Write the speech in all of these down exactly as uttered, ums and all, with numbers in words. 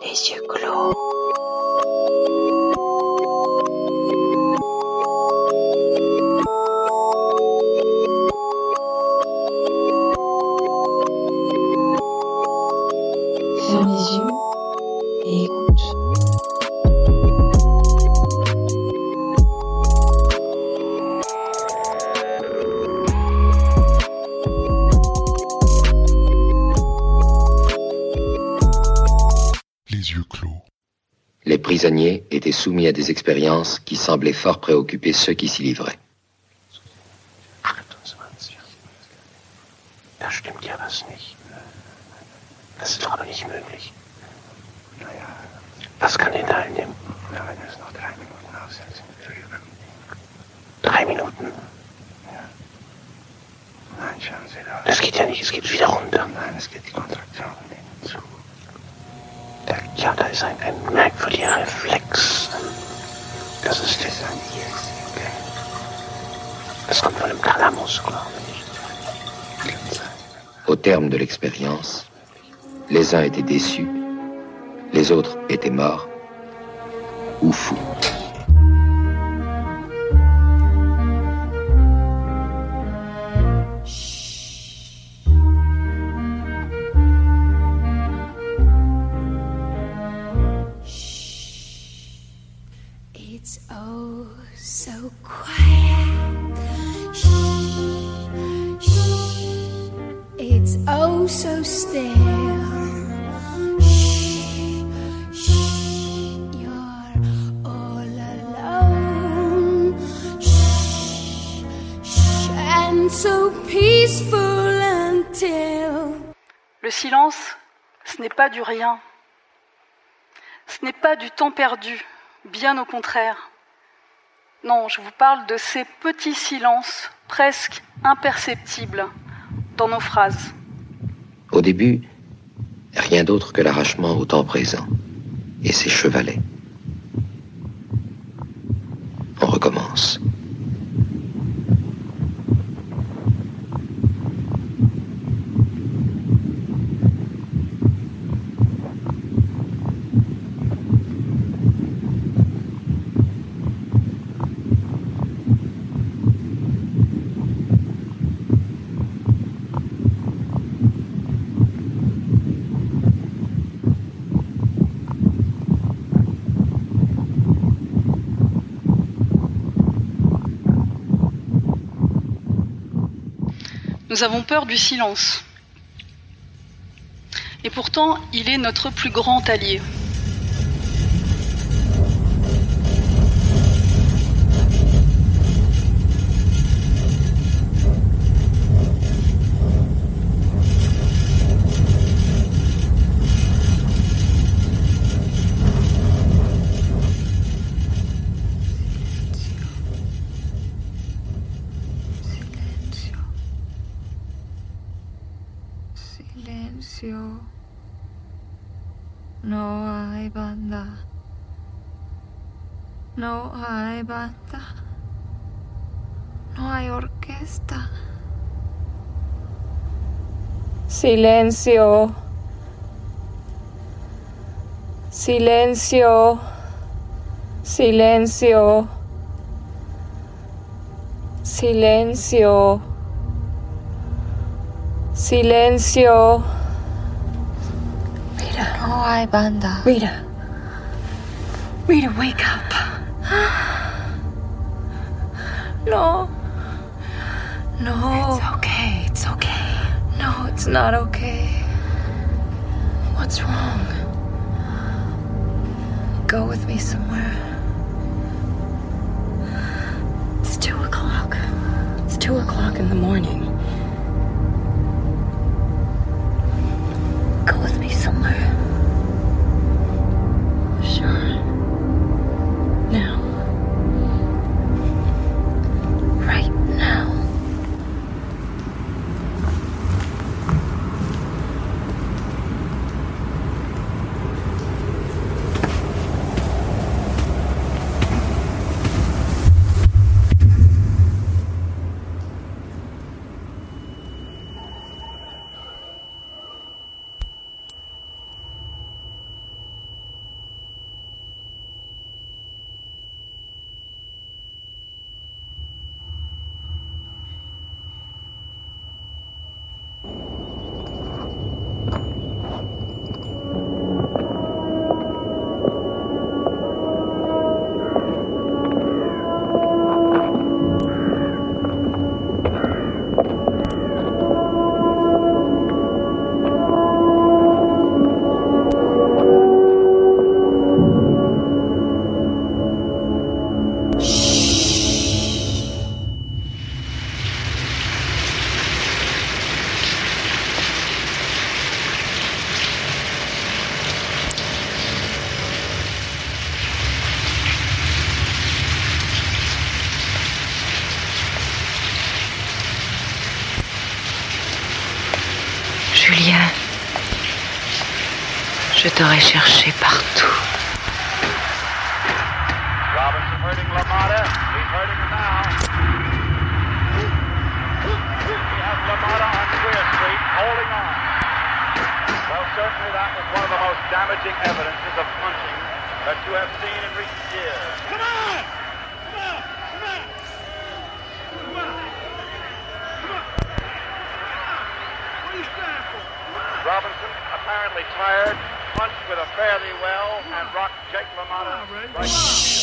Les yeux clos. Ferme les yeux et écoute. Les yeux clos. Les prisonniers étaient soumis à des expériences qui semblaient fort préoccuper ceux qui s'y livraient. Da stimmt ja was nicht. Das ist doch aber nicht möglich. Was kann den teilnehmen? Ja, wenn wir es noch drei Minuten aufsetzen. Drei Minuten? Ja. Nein, schauen Sie da. Das geht ja nicht, es geht wieder runter. Nein, es geht die Kontraktion hinzu. Ja, da ist ein, ein merkwürdiger Reflex. Das ist das ein I S, okay. Das kommt von dem Thalamus, glaube ich. Au terme de l'expérience, les uns étaient déçus, les autres étaient morts ou fous. It's oh so quiet. Shh, shh. It's oh so still. Shh, shh. You're all alone. Shh, shh. And so peaceful until. Le silence, ce n'est pas du rien. Ce n'est pas du temps perdu. Bien au contraire. Non, je vous parle de ces petits silences presque imperceptibles dans nos phrases. Au début, rien d'autre que l'arrachement au temps présent et ses chevalets. On recommence. Nous avons peur du silence. Et pourtant, il est notre plus grand allié. Silencio. No hay banda. No hay banda. No hay orquesta. Silencio. Silencio. Silencio. Silencio. Silencio. Rita. No hay banda. Rita. Rita, wake up. No. No. It's okay. It's okay. No, it's not okay. What's wrong? Go with me somewhere. It's two o'clock. It's two o'clock in the morning. Go with me somewhere. Sure. Now. Right now. Julien, je t'aurais cherché partout. Robinson hurting LaMotta. He's hurting him now. He has LaMotta on Queer Street, holding on. Well, certainly that was one of the most damaging evidences of punching that you have seen in recent years. Come on! Come on! Come on! Come on! Come on! What are you standing for? Robinson, apparently tired, punched with a fairly well and rocked Jake LaMotta right in the heel.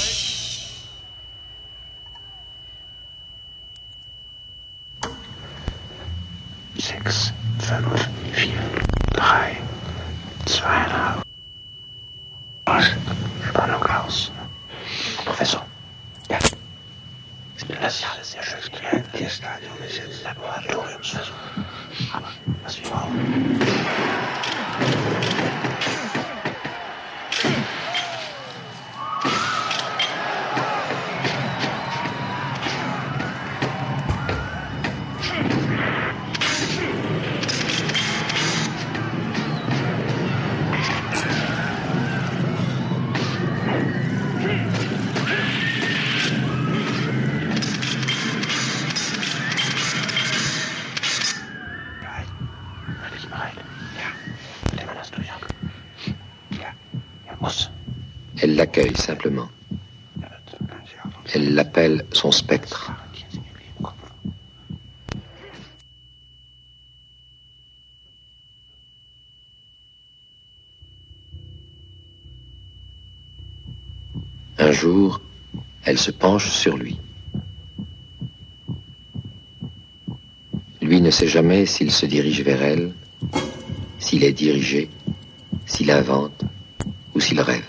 Sechs, fünf, vier, drei, zweieinhalb. Was? Spannung aus. Professor. Ja. Das ist alles sehr schön. Der Stadion ist jetzt Laboratoriumsversuch. Aber was wir brauchen. Elle l'accueille simplement. Elle l'appelle son spectre. Un jour, elle se penche sur lui. Lui ne sait jamais s'il se dirige vers elle, s'il est dirigé, s'il invente ou s'il rêve.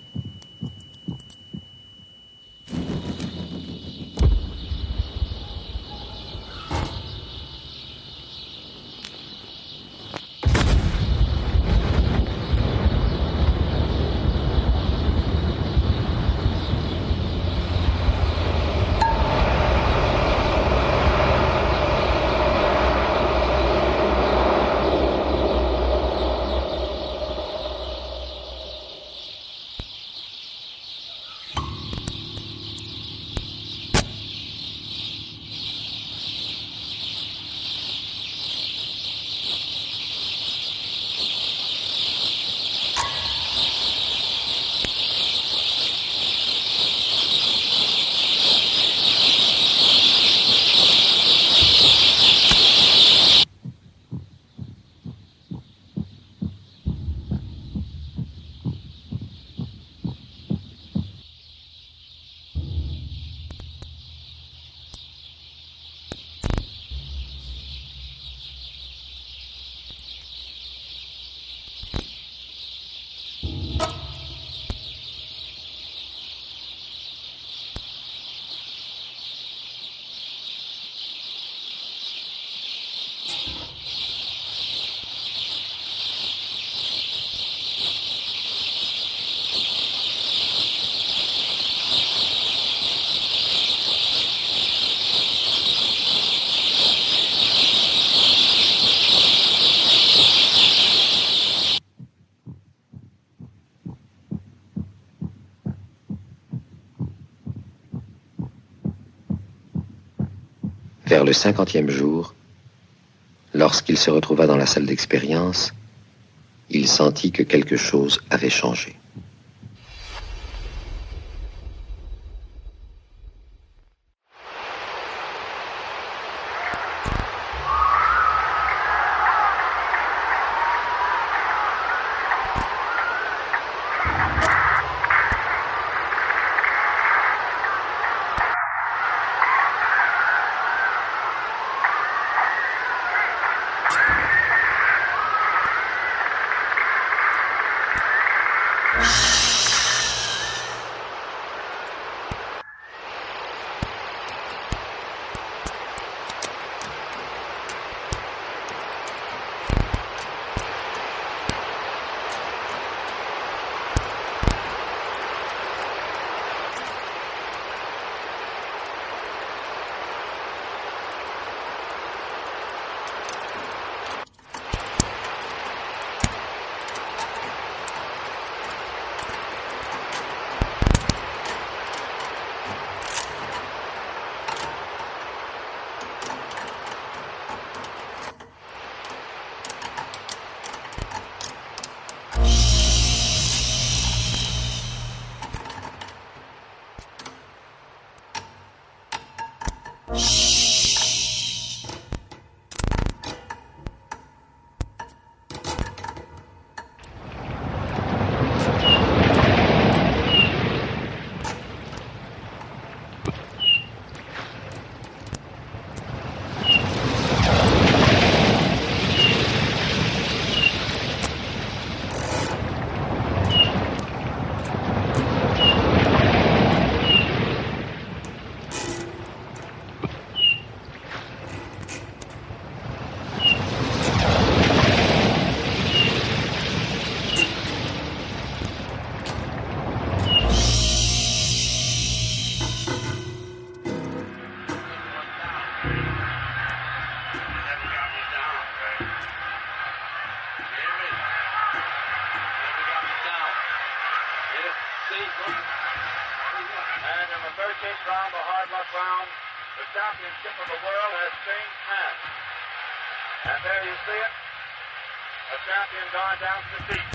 Vers le cinquantième jour, lorsqu'il se retrouva dans la salle d'expérience, il sentit que quelque chose avait changé. And there you see it. A champion gone down to defeat.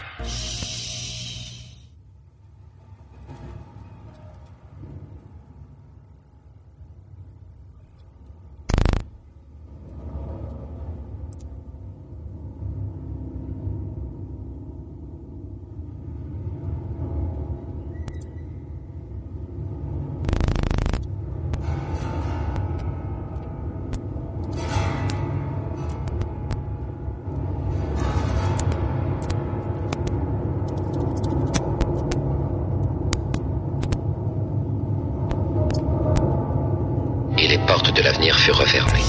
Les portes de l'avenir furent refermées.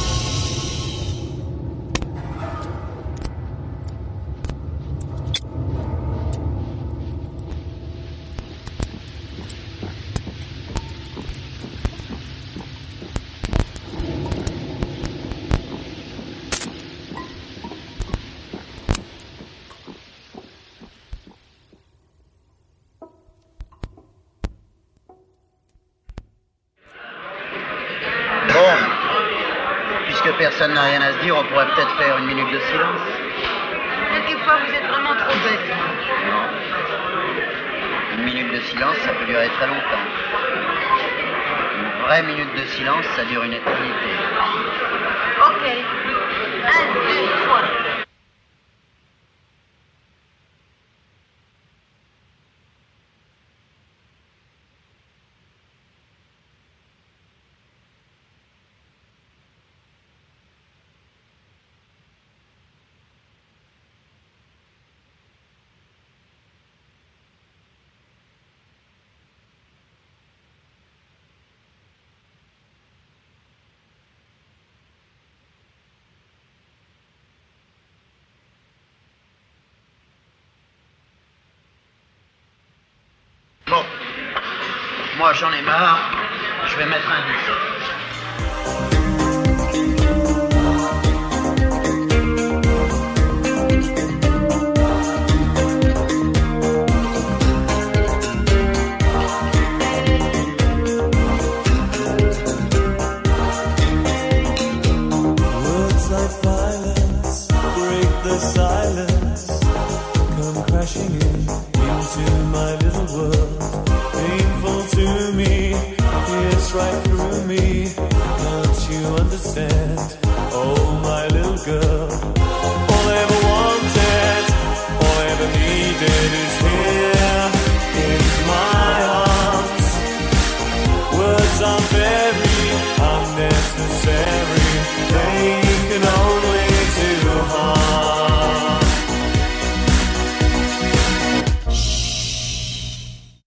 Personne n'a rien à se dire, on pourrait peut-être faire une minute de silence. Quelquefois, vous êtes vraiment trop bête. Non. Une minute de silence, ça peut durer très longtemps. Une vraie minute de silence, ça dure une éternité. Ok. Un, deux, trois. Bon, moi j'en ai marre, je vais mettre un disque. Words like violence break the silence, come crashing in into my little world. Painful to me, it's right through me.